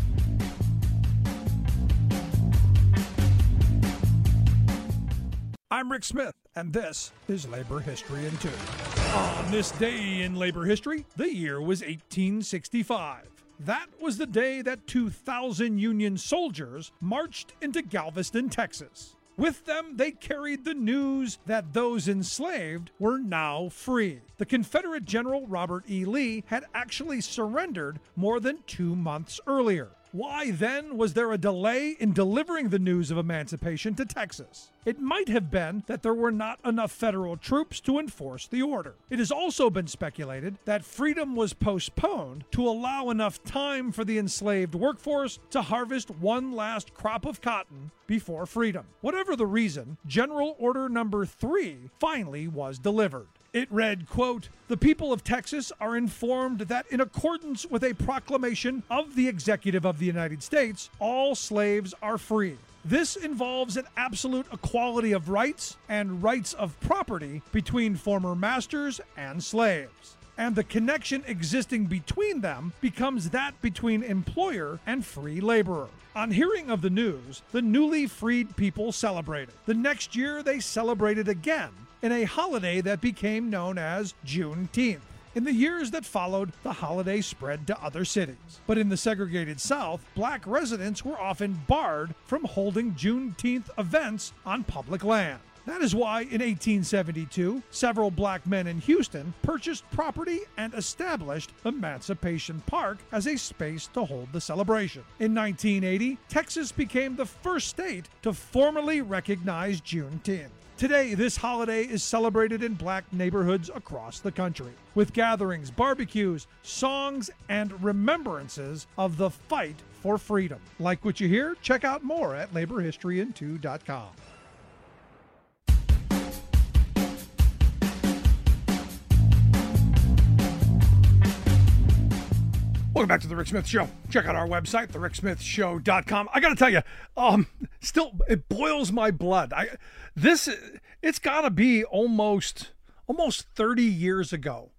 I'm Rick Smith, and this is Labor History in 2. On this day in labor history, the year was 1865. That was the day that 2,000 Union soldiers marched into Galveston, Texas. With them, they carried the news that those enslaved were now free. The Confederate General Robert E. Lee had actually surrendered more than 2 months earlier. Why then was there a delay in delivering the news of emancipation to Texas? It might have been that there were not enough federal troops to enforce the order. It has also been speculated that freedom was postponed to allow enough time for the enslaved workforce to harvest one last crop of cotton before freedom. Whatever the reason, General Order Number 3 finally was delivered. It read, quote, "The people of Texas are informed that in accordance with a proclamation of the Executive of the United States, all slaves are free. This involves an absolute equality of rights and rights of property between former masters and slaves. And the connection existing between them becomes that between employer and free laborer." On hearing of the news, the newly freed people celebrated. The next year, they celebrated again in a holiday that became known as Juneteenth. In the years that followed, the holiday spread to other cities. But in the segregated South, black residents were often barred from holding Juneteenth events on public land. That is why in 1872, several black men in Houston purchased property and established Emancipation Park as a space to hold the celebration. In 1980, Texas became the first state to formally recognize Juneteenth. Today, this holiday is celebrated in black neighborhoods across the country, with gatherings, barbecues, songs, and remembrances of the fight for freedom. Like what you hear? Check out more at laborhistoryin2.com. Welcome back to The Rick Smith Show. Check out our website, thericksmithshow.com. I got to tell you, still, it boils my blood. It's got to be almost 30 years ago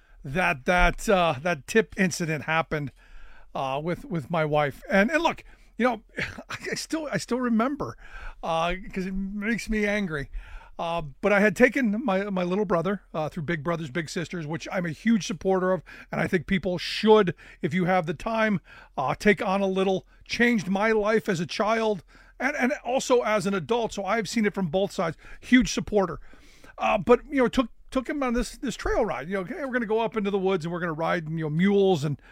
that tip incident happened with my wife. And look, I still remember because it makes me angry. But I had taken my little brother through Big Brothers Big Sisters, which I'm a huge supporter of, and I think people should, if you have the time, take on a little. Changed my life as a child and also as an adult, so I've seen it from both sides. Huge supporter. But took him on this trail ride. Hey, we're going to go up into the woods and we're going to ride mules and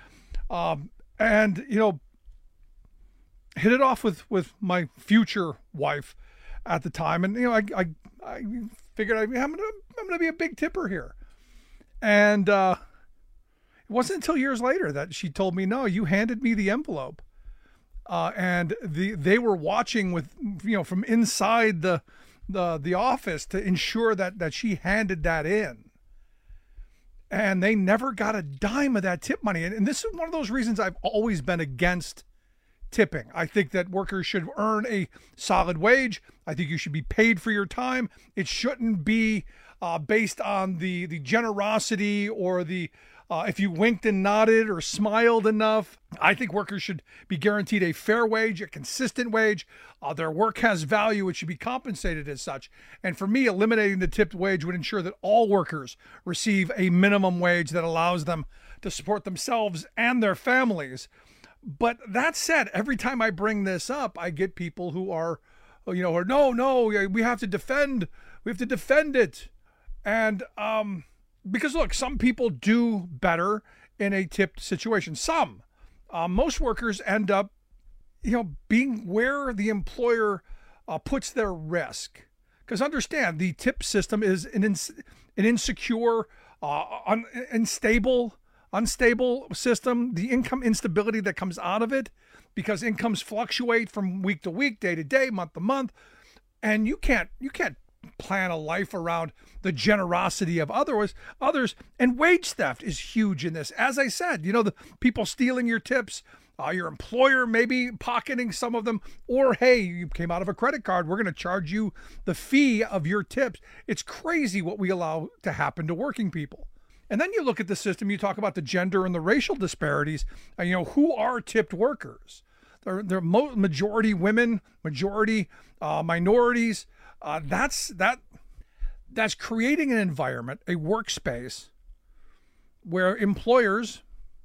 hit it off with my future wife at the time. And I figured I'm going to be a big tipper here. And it wasn't until years later that she told me, no, you handed me the envelope. And they were watching with, from inside the office to ensure that she handed that in. And they never got a dime of that tip money. And this is one of those reasons I've always been against tipping. I think that workers should earn a solid wage. I think you should be paid for your time. It shouldn't be based on the generosity or the if you winked and nodded or smiled enough. I think workers should be guaranteed a fair wage, a consistent wage. Their work has value. It should be compensated as such. And for me, eliminating the tipped wage would ensure that all workers receive a minimum wage that allows them to support themselves and their families. But that said, every time I bring this up, I get people who are, or no, we have to defend it. And, because look, some people do better in a tipped situation. Some, most workers end up, being where the employer puts their risk. Because understand, the tip system is an insecure, unstable system. The income instability that comes out of it, because incomes fluctuate from week to week, day to day, month to month, and you can't plan a life around the generosity of others. And wage theft is huge in this. As I said, the people stealing your tips, your employer maybe pocketing some of them, or hey, you came out of a credit card, we're going to charge you the fee of your tips. It's crazy what we allow to happen to working people. And then you look at the system, you talk about the gender and the racial disparities, and who are tipped workers? They're majority women, majority minorities. That's creating an environment, a workspace, where employers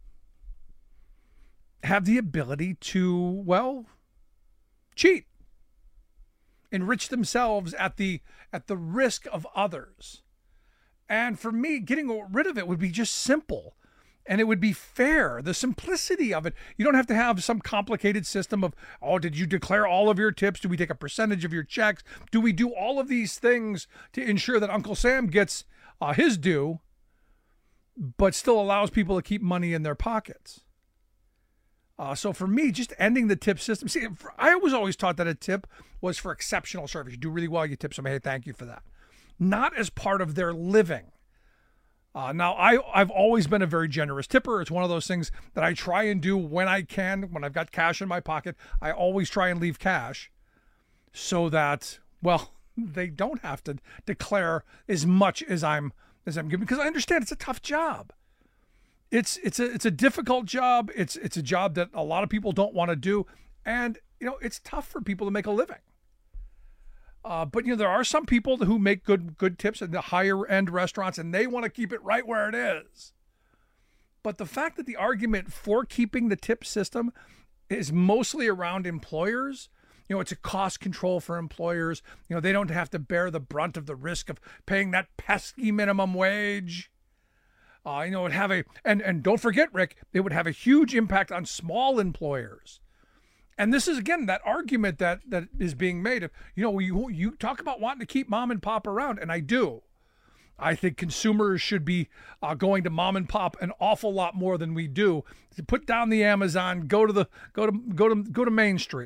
have the ability to, cheat, enrich themselves at the risk of others. And for me, getting rid of it would be just simple. And it would be fair, the simplicity of it. You don't have to have some complicated system of, did you declare all of your tips? Do we take a percentage of your checks? Do we do all of these things to ensure that Uncle Sam gets his due, but still allows people to keep money in their pockets? So for me, just ending the tip system. See, I was always taught that a tip was for exceptional service. You do really well, you tip somebody, hey, thank you for that. Not as part of their living. Now, I've always been a very generous tipper. It's one of those things that I try and do when I can. When I've got cash in my pocket, I always try and leave cash so that, they don't have to declare as much as I'm giving, because I understand it's a tough job. It's a difficult job. It's a job that a lot of people don't want to do, and it's tough for people to make a living. But there are some people who make good tips in the higher end restaurants, and they want to keep it right where it is. But the fact that the argument for keeping the tip system is mostly around employers, it's a cost control for employers. They don't have to bear the brunt of the risk of paying that pesky minimum wage. It would have and don't forget, Rick, it would have a huge impact on small employers. And this is, again, that argument that is being made of, you talk about wanting to keep mom and pop around, and I do. I think consumers should be going to mom and pop an awful lot more than we do. Put down the Amazon, go to Main Street.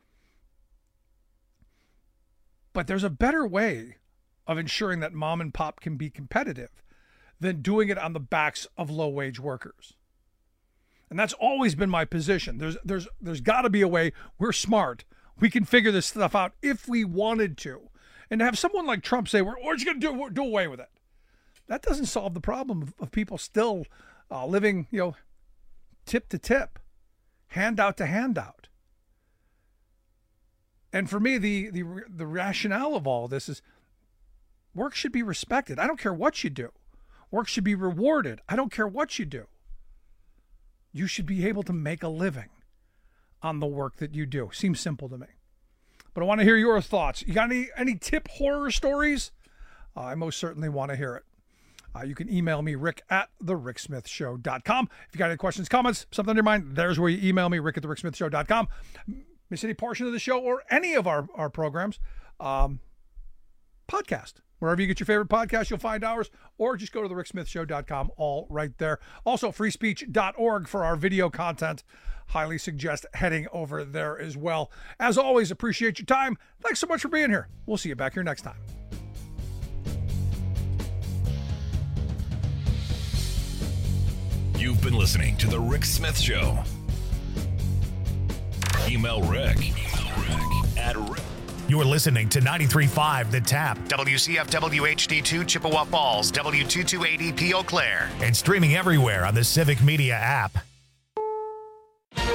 But there's a better way of ensuring that mom and pop can be competitive than doing it on the backs of low-wage workers. And that's always been my position. There's got to be a way. We're smart. We can figure this stuff out if we wanted to. And to have someone like Trump say, we're just going to do away with it, that doesn't solve the problem of people still living, tip to tip, handout to handout. And for me, the rationale of all this is work should be respected. I don't care what you do. Work should be rewarded. I don't care what you do. You should be able to make a living on the work that you do. Seems simple to me. But I want to hear your thoughts. You got any tip horror stories? I most certainly want to hear it. You can email me, rick@thericksmithshow.com. If you got any questions, comments, something on your mind, there's where you email me, rick@thericksmithshow.com. Miss any portion of the show or any of our programs, podcast. Wherever you get your favorite podcast, you'll find ours, or just go to thericksmithshow.com, all right there. Also, freespeech.org for our video content. Highly suggest heading over there as well. As always, appreciate your time. Thanks so much for being here. We'll see you back here next time. You've been listening to The Rick Smith Show. Email Rick at Rick. You're listening to 93.5 The Tap, WCFW HD2 Chippewa Falls, W228EP Eau Claire, and streaming everywhere on the Civic Media app.